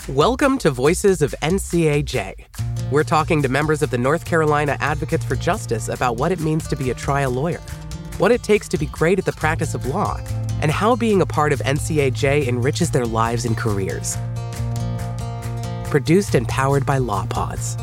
Welcome to Voices of NCAJ. We're talking to members of the North Carolina Advocates for Justice about what it means to be a trial lawyer, what it takes to be great at the practice of law, and how being a part of NCAJ enriches their lives and careers. Produced and powered by LawPods.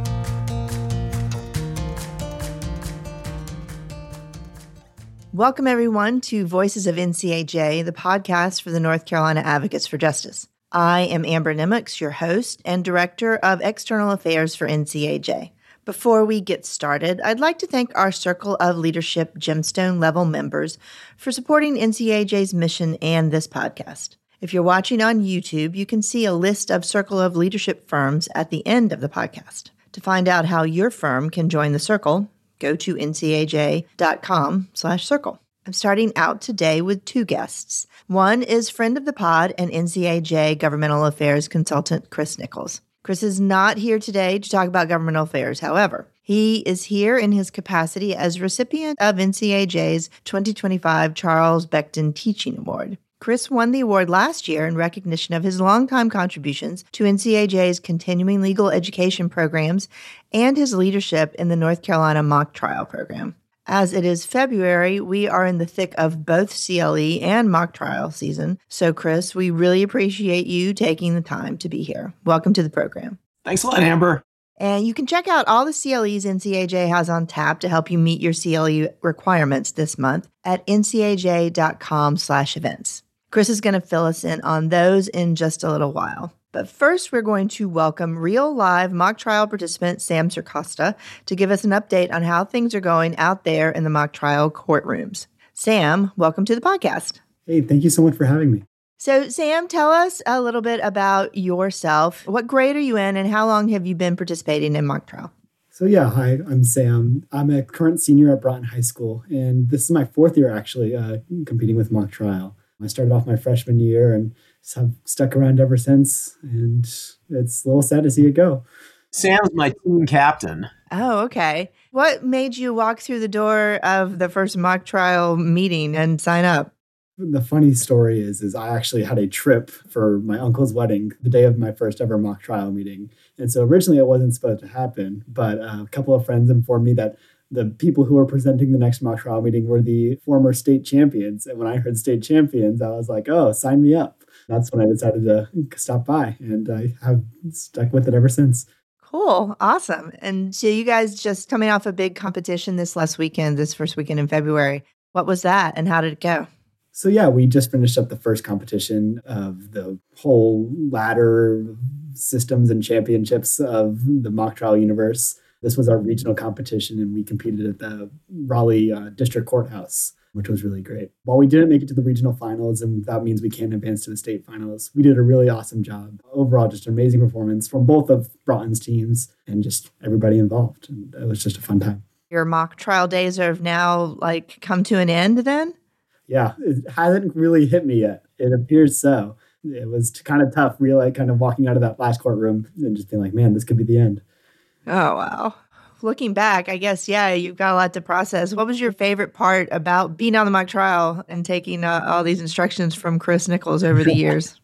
Welcome, everyone, to Voices of NCAJ, the podcast for the North Carolina Advocates for Justice. I am Amber Nimmix, your host and Director of External Affairs for NCAJ. Before we get started, I'd like to thank our Circle of Leadership Gemstone level members for supporting NCAJ's mission and this podcast. If you're watching on YouTube, you can see a list of Circle of Leadership firms at the end of the podcast. To find out how your firm can join the circle, go to ncaj.com/circle. I'm starting out today with two guests. One is friend of the pod and NCAJ Governmental Affairs consultant, Chris Nichols. Chris is not here today to talk about governmental affairs. However, he is here in his capacity as recipient of NCAJ's 2025 Charles Beckton Teaching Award. Chris won the award last year in recognition of his longtime contributions to NCAJ's continuing legal education programs and his leadership in the North Carolina mock trial program. As it is February, we are in the thick of both CLE and mock trial season. So, Chris, we really appreciate you taking the time to be here. Welcome to the program. Thanks a lot, Amber. And you can check out all the CLEs NCAJ has on tap to help you meet your CLE requirements this month at ncaj.com/events. Chris is going to fill us in on those in just a little while. But first, we're going to welcome real live mock trial participant Sam Circosta to give us an update on how things are going out there in the mock trial courtrooms. Sam, welcome to the podcast. Hey, thank you so much for having me. So, Sam, tell us a little bit about yourself. What grade are you in, and how long have you been participating in mock trial? Hi, I'm Sam. I'm a current senior at Broughton High School, and this is my fourth year actually competing with mock trial. I started off my freshman year and have stuck around ever since, and it's a little sad to see it go. Sam's my team captain. Oh, okay. What made you walk through the door of the first mock trial meeting and sign up? The funny story is I actually had a trip for my uncle's wedding the day of my first ever mock trial meeting. And so originally it wasn't supposed to happen, but a couple of friends informed me that the people who were presenting the next mock trial meeting were the former state champions. And when I heard state champions, I was like, oh, sign me up. That's when I decided to stop by, and I have stuck with it ever since. Cool. Awesome. And so you guys just coming off a big competition this first weekend in February. What was that and how did it go? So yeah, we just finished up the first competition of the whole ladder systems and championships of the mock trial universe. This was our regional competition, and we competed at the Raleigh District Courthouse, which was really great. While we didn't make it to the regional finals, and that means we can't advance to the state finals, we did a really awesome job. Overall, just an amazing performance from both of Broughton's teams and just everybody involved. And it was just a fun time. Your mock trial days have now come to an end then? Yeah, it hasn't really hit me yet. It appears so. It was kind of tough, really, kind of walking out of that last courtroom and just being like, man, this could be the end. Oh, wow. Looking back, I guess, yeah, you've got a lot to process. What was your favorite part about being on the mock trial and taking all these instructions from Chris Nichols over the years?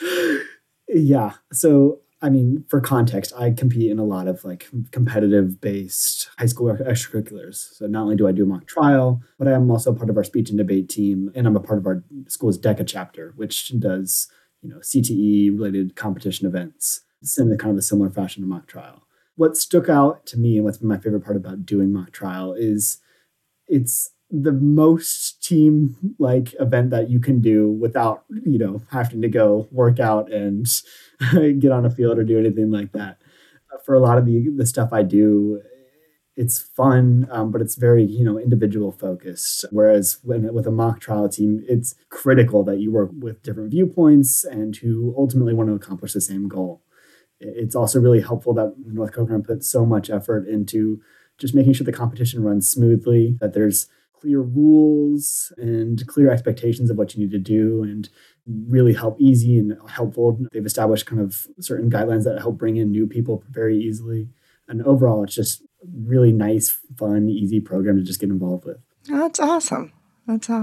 Yeah. So, for context, I compete in a lot of competitive-based high school extracurriculars. So not only do I do a mock trial, but I am also part of our speech and debate team, and I'm a part of our school's DECA chapter, which does, CTE-related competition events. It's in kind of a similar fashion to mock trial. What stuck out to me and what's been my favorite part about doing mock trial is it's the most team-like event that you can do without, having to go work out and get on a field or do anything like that. For a lot of the stuff I do, it's fun, but it's very, individual focused. Whereas with a mock trial team, it's critical that you work with different viewpoints and who ultimately want to accomplish the same goal. It's also really helpful that North Carolina put so much effort into just making sure the competition runs smoothly, that there's clear rules and clear expectations of what you need to do, and really easy and helpful. They've established kind of certain guidelines that help bring in new people very easily. And overall, it's just really nice, fun, easy program to just get involved with. Oh, that's awesome. That's awesome.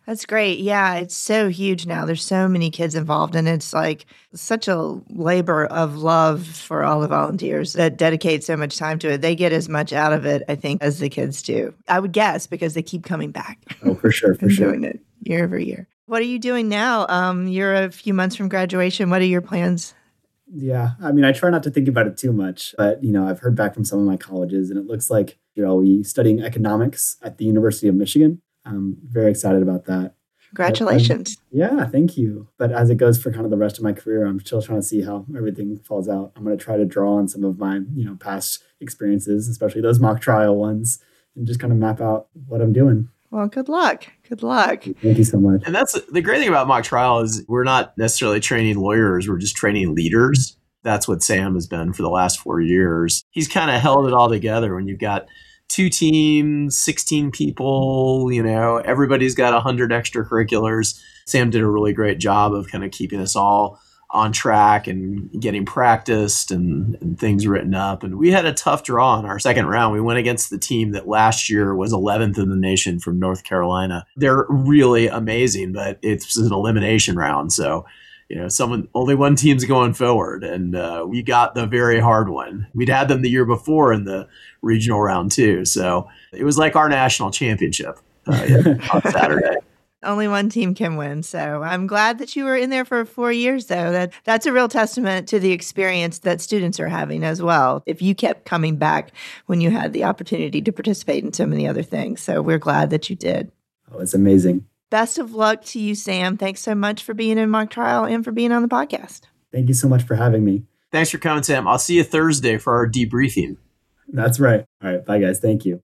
That's great. Yeah, it's so huge now. There's so many kids involved, and it's like such a labor of love for all the volunteers that dedicate so much time to it. They get as much out of it, I think, as the kids do. I would guess because they keep coming back. Oh, for sure, for sure. Doing it year over year. What are you doing now? You're a few months from graduation. What are your plans? Yeah, I mean, I try not to think about it too much, but, I've heard back from some of my colleges, and it looks like, I'll be studying economics at the University of Michigan. I'm very excited about that. Congratulations. Yeah, thank you. But as it goes for kind of the rest of my career, I'm still trying to see how everything falls out. I'm going to try to draw on some of my, past experiences, especially those mock trial ones, and just kind of map out what I'm doing. Well, good luck. Good luck. Thank you so much. And that's the great thing about mock trial is we're not necessarily training lawyers. We're just training leaders. That's what Sam has been for the last 4 years. He's kind of held it all together when you've got 2 teams, 16 people, everybody's got 100 extracurriculars. Sam did a really great job of kind of keeping us all on track and getting practiced and things written up. And we had a tough draw in our second round. We went against the team that last year was 11th in the nation from North Carolina. They're really amazing, but it's an elimination round. So, only one team's going forward, and we got the very hard one. We'd had them the year before in the regional round too. So it was like our national championship on Saturday. Only one team can win. So I'm glad that you were in there for 4 years, though. That's a real testament to the experience that students are having as well. If you kept coming back when you had the opportunity to participate in so many other things. So we're glad that you did. Oh, it's amazing. Best of luck to you, Sam. Thanks so much for being in mock trial and for being on the podcast. Thank you so much for having me. Thanks for coming, Sam. I'll see you Thursday for our debriefing. That's right. All right. Bye, guys. Thank you.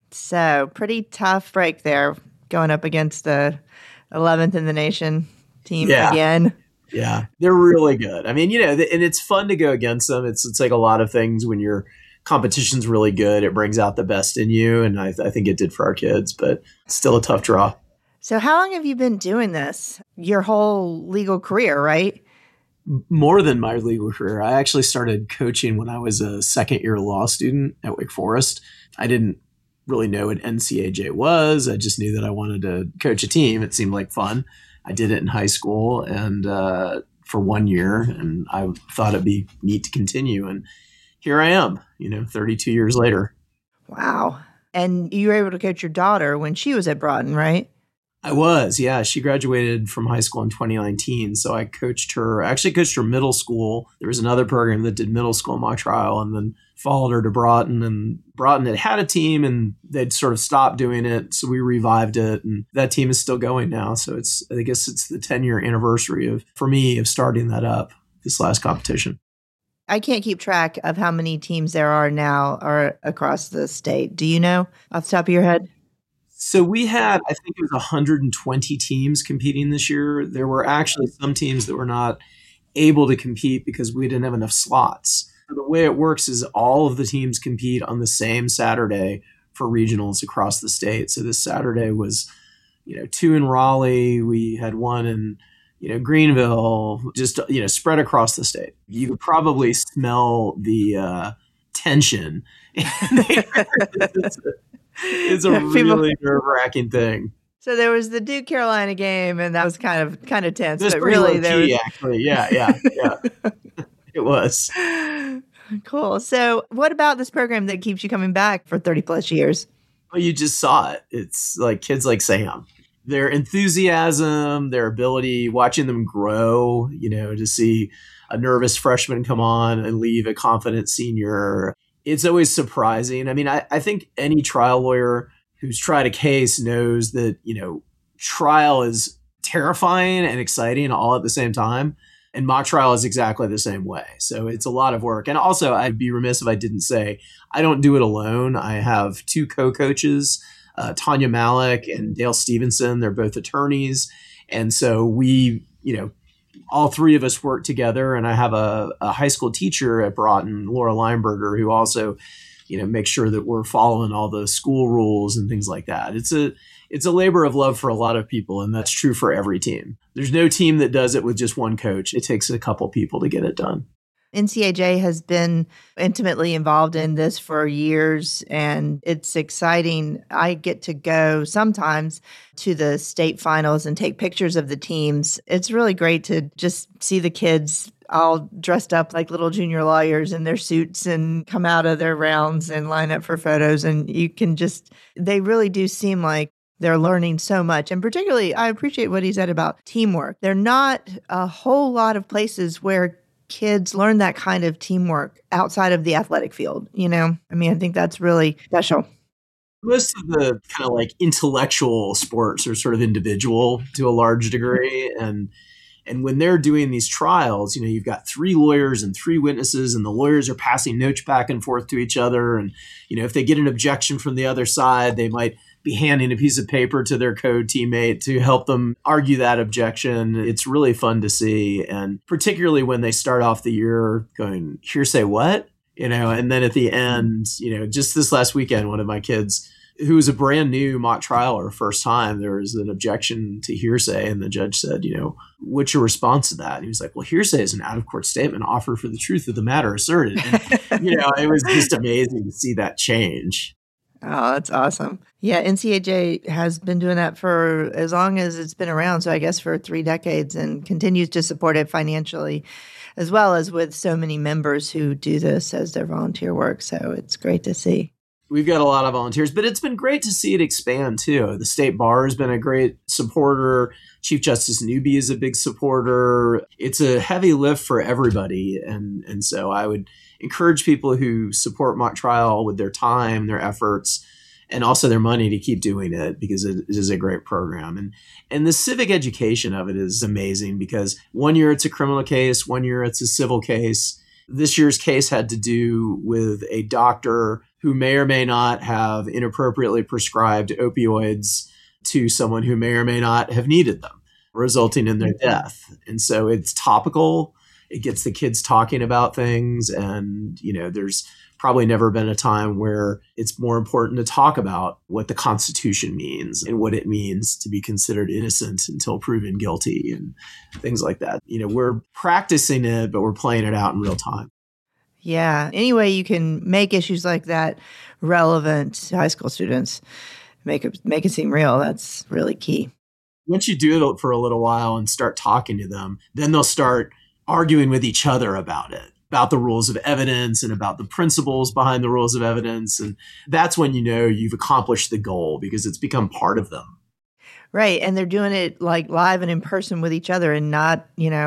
So pretty tough break there, going up against the 11th in the nation team again. Yeah, they're really good. I mean, and it's fun to go against them. It's like a lot of things when your competition's really good, it brings out the best in you. And I think it did for our kids, but it's still a tough draw. So how long have you been doing this? Your whole legal career, right? More than my legal career. I actually started coaching when I was a second-year law student at Wake Forest. I didn't really know what NCAJ was. I just knew that I wanted to coach a team. It seemed like fun. I did it in high school and for 1 year, and I thought it'd be neat to continue. And here I am, 32 years later. Wow. And you were able to coach your daughter when she was at Broughton, right? I was, yeah. She graduated from high school in 2019. So I coached her middle school. There was another program that did middle school mock trial and then followed her to Broughton. And Broughton had a team and they'd sort of stopped doing it. So we revived it. And that team is still going now. So I guess it's the 10-year anniversary for me of starting that up, this last competition. I can't keep track of how many teams there are now or across the state. Do you know off the top of your head? So we had, I think it was 120 teams competing this year. There were actually some teams that were not able to compete because we didn't have enough slots. The way it works is all of the teams compete on the same Saturday for regionals across the state. So this Saturday was, 2 in Raleigh. We had 1 in, Greenville, just, spread across the state. You could probably smell the tension. It's a really nerve-wracking thing. So there was the Duke Carolina game, and that was kind of tense. It was but pretty really, low-key, actually. Yeah. It was. Cool. So what about this program that keeps you coming back for 30 plus years? Well, you just saw it. It's like kids like Sam. Their enthusiasm, their ability, watching them grow, to see a nervous freshman come on and leave a confident senior. It's always surprising. I mean, I think any trial lawyer who's tried a case knows that, trial is terrifying and exciting all at the same time. And mock trial is exactly the same way. So it's a lot of work. And also, I'd be remiss if I didn't say, I don't do it alone. I have 2 co-coaches, Tanya Malik and Dale Stevenson. They're both attorneys. And so we, all 3 of us work together, and I have a high school teacher at Broughton, Laura Lineberger, who also, makes sure that we're following all the school rules and things like that. It's a labor of love for a lot of people, and that's true for every team. There's no team that does it with just one coach. It takes a couple people to get it done. NCAJ has been intimately involved in this for years, and it's exciting. I get to go sometimes to the state finals and take pictures of the teams. It's really great to just see the kids all dressed up like little junior lawyers in their suits and come out of their rounds and line up for photos. And you can just, they really do seem like they're learning so much. And particularly, I appreciate what he said about teamwork. There are not a whole lot of places where kids learn that kind of teamwork outside of the athletic field. I think that's really special. Most of the kind of like intellectual sports are sort of individual to a large degree. And when they're doing these trials, you've got 3 lawyers and 3 witnesses, and the lawyers are passing notes back and forth to each other. And, if they get an objection from the other side, they might be handing a piece of paper to their co-teammate to help them argue that objection. It's really fun to see. And particularly when they start off the year going, hearsay what? And then at the end, just this last weekend, one of my kids who was a brand new mock trialer, first time, there was an objection to hearsay. And the judge said, what's your response to that? And he was like, well, hearsay is an out-of-court statement offered for the truth of the matter asserted. And, it was just amazing to see that change. Oh, that's awesome. Yeah, NCAJ has been doing that for as long as it's been around. So I guess for 3 decades, and continues to support it financially, as well as with so many members who do this as their volunteer work. So it's great to see. We've got a lot of volunteers, but it's been great to see it expand too. The state bar has been a great supporter. Chief Justice Newby is a big supporter. It's a heavy lift for everybody. And so I would encourage people who support mock trial with their time, their efforts, and also their money to keep doing it, because it is a great program. And the civic education of it is amazing, because one year it's a criminal case, one year it's a civil case. This year's case had to do with a doctor who may or may not have inappropriately prescribed opioids to someone who may or may not have needed them, resulting in their death. And so it's topical. It gets the kids talking about things. And, there's probably never been a time where it's more important to talk about what the Constitution means and what it means to be considered innocent until proven guilty and things like that. We're practicing it, but we're playing it out in real time. Yeah. Any way you can make issues like that relevant to high school students, make it seem real, that's really key. Once you do it for a little while and start talking to them, then they'll start arguing with each other about it, about the rules of evidence and about the principles behind the rules of evidence. And that's when you've accomplished the goal, because it's become part of them. Right. And they're doing it like live and in person with each other, and not,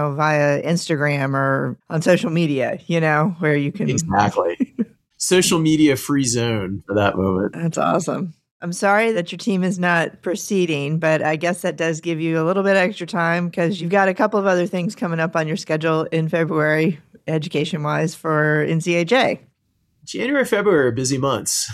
via Instagram or on social media, where you can. Exactly. Social media free zone for that moment. That's awesome. I'm sorry that your team is not proceeding, but I guess that does give you a little bit extra time, because you've got a couple of other things coming up on your schedule in February, education-wise, for NCAJ. January, February are busy months.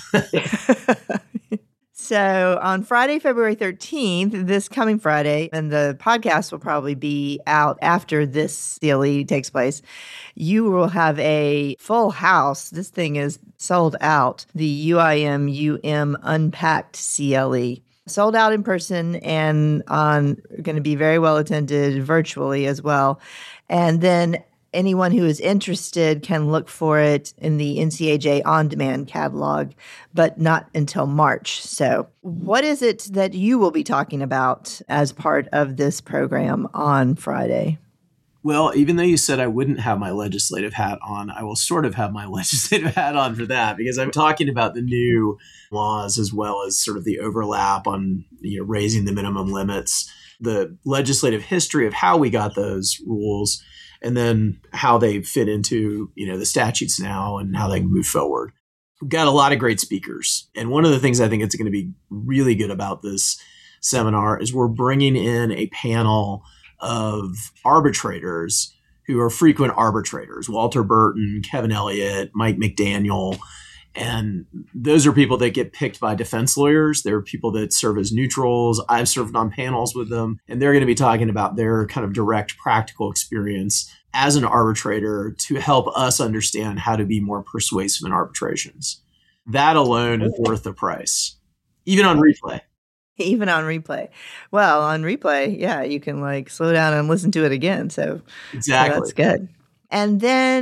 So on Friday, February 13th, this coming Friday, and the podcast will probably be out after this CLE takes place, you will have a full house. This thing is sold out. The UIM Unpacked CLE. Sold out in person and going to be very well attended virtually as well. And then anyone who is interested can look for it in the NCAJ on-demand catalog, but not until March. So what is it that you will be talking about as part of this program on Friday? Well, even though you said I wouldn't have my legislative hat on, I will sort of have my legislative hat on for that, because I'm talking about the new laws as well as sort of the overlap on raising the minimum limits, the legislative history of how we got those rules, and then how they fit into, the statutes now and how they can move forward. We've got a lot of great speakers. And one of the things I think it's going to be really good about this seminar is we're bringing in a panel of arbitrators who are frequent arbitrators: Walter Burton, Kevin Elliott, Mike McDaniel. And those are people that get picked by defense lawyers. They're people that serve as neutrals. I've served on panels with them, and they're going to be talking about their kind of direct practical experience as an arbitrator to help us understand how to be more persuasive in arbitrations. That alone is worth the price, even on replay. Even on replay. Well, on replay, yeah, you can slow down and listen to it again. So exactly. So that's good. And then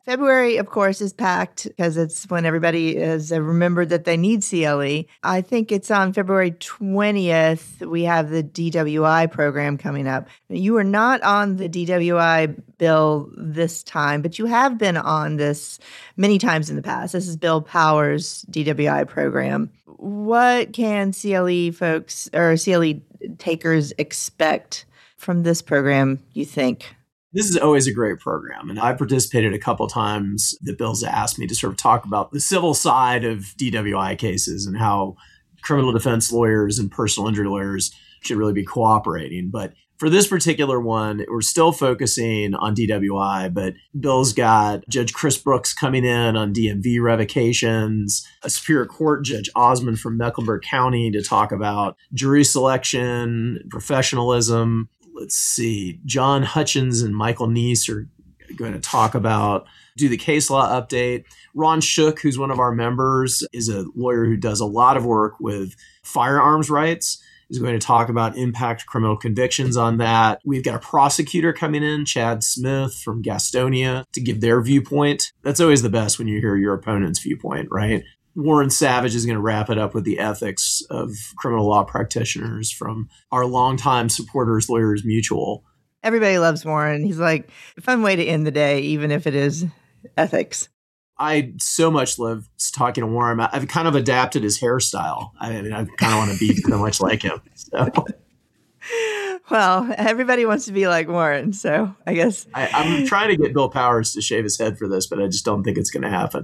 February, of course, is packed because it's when everybody has remembered that they need CLE. I think it's on February 20th. We have the DWI program coming up. You are not on the DWI bill this time, but you have been on this many times in the past. This is Bill Powers' DWI program. What can CLE folks or CLE takers expect from this program, you think? This is always a great program. And I participated a couple times that Bill's asked me to sort of talk about the civil side of DWI cases and how criminal defense lawyers and personal injury lawyers should really be cooperating. But for this particular one, we're still focusing on DWI, but Bill's got Judge Chris Brooks coming in on DMV revocations, a Superior Court Judge Osmond from Mecklenburg County to talk about jury selection, professionalism. Let's see, John Hutchins and Michael Neese are going to do the case law update. Ron Shook, who's one of our members, is a lawyer who does a lot of work with firearms rights, is going to talk about impact criminal convictions on that. We've got a prosecutor coming in, Chad Smith from Gastonia, to give their viewpoint. That's always the best when you hear your opponent's viewpoint, right? Warren Savage is going to wrap it up with the ethics of criminal law practitioners from our longtime supporters, Lawyers Mutual. Everybody loves Warren. He's like a fun way to end the day, even if it is ethics. I so much love talking to Warren. I've kind of adapted his hairstyle. I kind of want to be so much like him. So. Well, everybody wants to be like Warren, so I guess. I'm trying to get Bill Powers to shave his head for this, but I just don't think it's going to happen.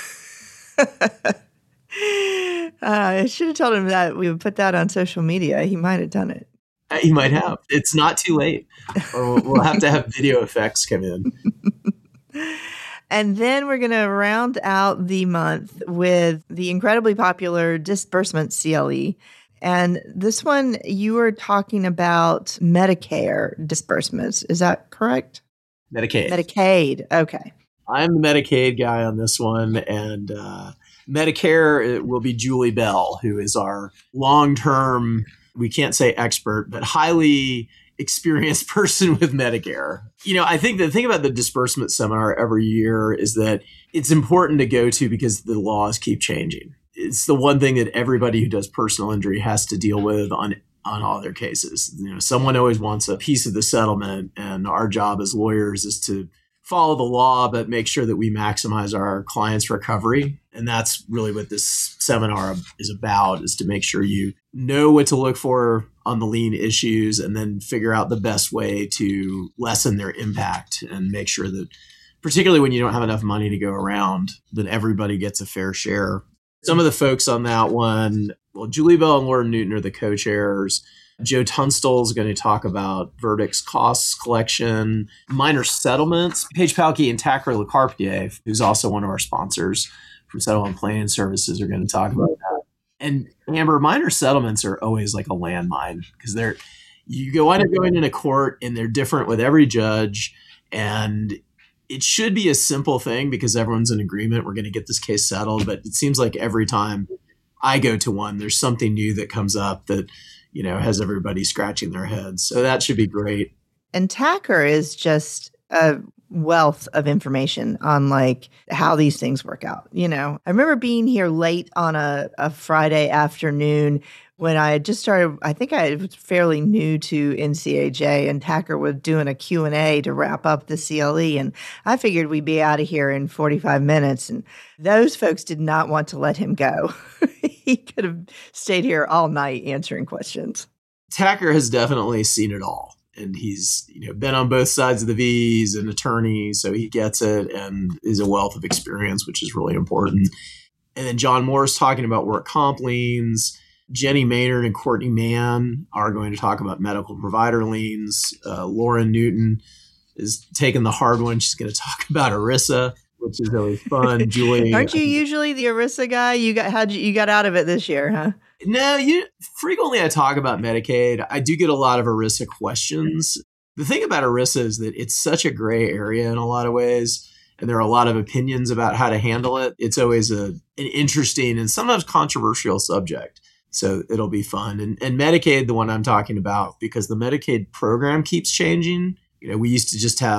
I should have told him that we would put that on social media. He might have done it. He might have. It's not too late. Or we'll have to have video effects come in. And then we're going to round out the month with the incredibly popular disbursement CLE. And this one, you were talking about Medicare disbursements. Is that correct? Medicaid. Okay. I'm the Medicaid guy on this one. And Medicare, it will be Julie Bell, who is our long-term, we can't say expert, but highly experienced person with Medicare. You know, I think the thing about the disbursement seminar every year is that it's important to go to because the laws keep changing. It's the one thing that everybody who does personal injury has to deal with on all their cases. You know, someone always wants a piece of the settlement, and our job as lawyers is to follow the law, but make sure that we maximize our clients' recovery. And that's really what this seminar is about, is to make sure you know what to look for on the lien issues and then figure out the best way to lessen their impact and make sure that, particularly when you don't have enough money to go around, that everybody gets a fair share. Some of the folks on that one, well, Julie Bell and Laura Newton are the co-chairs. Joe Tunstall is going to talk about verdicts, costs, collection, minor settlements. Paige Palkey and Tacker LeCarpentier, who's also one of our sponsors from Settlement Planning Services, are going to talk about that. And Amber, minor settlements are always like a landmine because you wind up going into court and they're different with every judge. And it should be a simple thing because everyone's in agreement. We're going to get this case settled. But it seems like every time I go to one, there's something new that comes up that, you know, has everybody scratching their heads. So that should be great. And Tacker is just a wealth of information on like how these things work out. You know, I remember being here late on a Friday afternoon when I had just started. I think I was fairly new to NCAJ, and Tacker was doing a Q&A to wrap up the CLE. And I figured we'd be out of here in 45 minutes. And those folks did not want to let him go. He could have stayed here all night answering questions. Tacker has definitely seen it all. And he's, you know, been on both sides of the V. He's an attorney, so he gets it and is a wealth of experience, which is really important. And then John Moore's talking about work comp liens. Jenny Maynard and Courtney Mann are going to talk about medical provider liens. Lauren Newton is taking the hard one. She's going to talk about ERISA, which is always fun. Julie, aren't you usually the ERISA guy? You got out of it this year, huh? No, frequently I talk about Medicaid. I do get a lot of ERISA questions. The thing about ERISA is that it's such a gray area in a lot of ways, and there are a lot of opinions about how to handle it. It's always an interesting and sometimes controversial subject. So it'll be fun. And Medicaid, the one I'm talking about, because the Medicaid program keeps changing. You know, we used to just have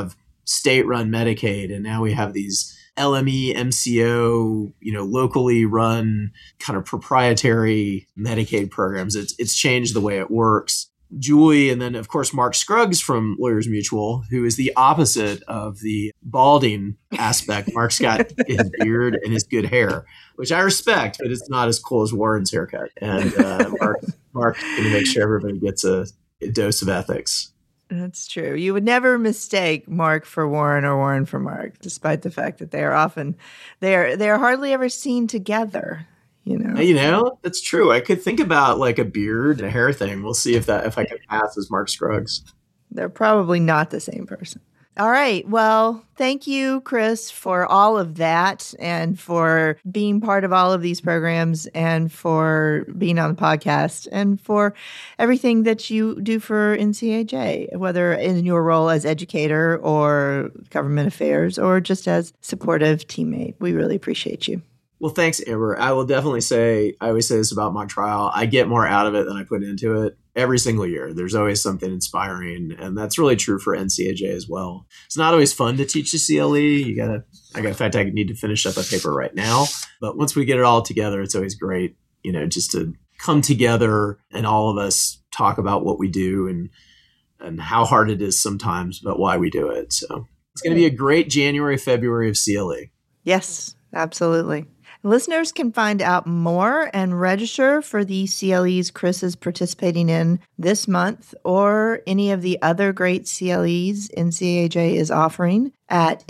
state-run Medicaid, and now we have these LME, MCO, locally run kind of proprietary Medicaid programs. It's changed the way it works. Julie, and then of course Mark Scruggs from Lawyers Mutual, who is the opposite of the balding aspect. Mark's got his beard and his good hair, which I respect, but it's not as cool as Warren's haircut. And Mark's going to make sure everybody gets a dose of ethics. That's true. You would never mistake Mark for Warren or Warren for Mark, despite the fact that they are hardly ever seen together. That's true. I could think about like a beard and a hair thing. We'll see if I can pass as Mark Scruggs. They're probably not the same person. All right. Well, thank you, Chris, for all of that and for being part of all of these programs and for being on the podcast and for everything that you do for NCAJ, whether in your role as educator or government affairs or just as supportive teammate. We really appreciate you. Well, thanks, Amber. I will definitely say, I always say this about mock trial, I get more out of it than I put into it every single year. There's always something inspiring, and that's really true for NCAJ as well. It's not always fun to teach a CLE. In fact, I need to finish up a paper right now. But once we get it all together, it's always great, just to come together and all of us talk about what we do and how hard it is sometimes, but why we do it. So it's going to be a great January, February of CLE. Yes, absolutely. Listeners can find out more and register for the CLEs Chris is participating in this month or any of the other great CLEs NCAJ is offering at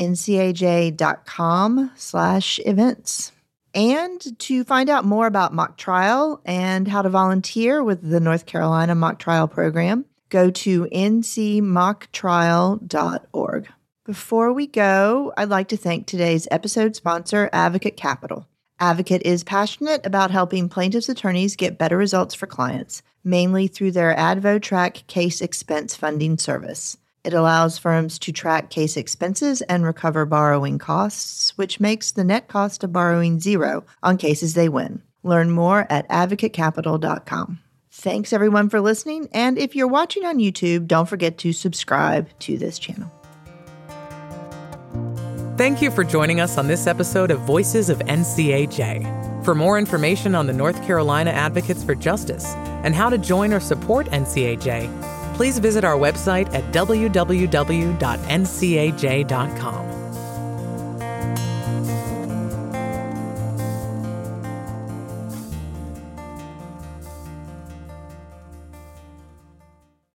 ncaj.com/events. And to find out more about mock trial and how to volunteer with the North Carolina Mock Trial Program, go to ncmocktrial.org. Before we go, I'd like to thank today's episode sponsor, Advocate Capital. Advocate is passionate about helping plaintiffs' attorneys get better results for clients, mainly through their AdvoTrack case expense funding service. It allows firms to track case expenses and recover borrowing costs, which makes the net cost of borrowing zero on cases they win. Learn more at advocatecapital.com. Thanks everyone for listening, and if you're watching on YouTube, don't forget to subscribe to this channel. Thank you for joining us on this episode of Voices of NCAJ. For more information on the North Carolina Advocates for Justice and how to join or support NCAJ, please visit our website at www.ncaj.com.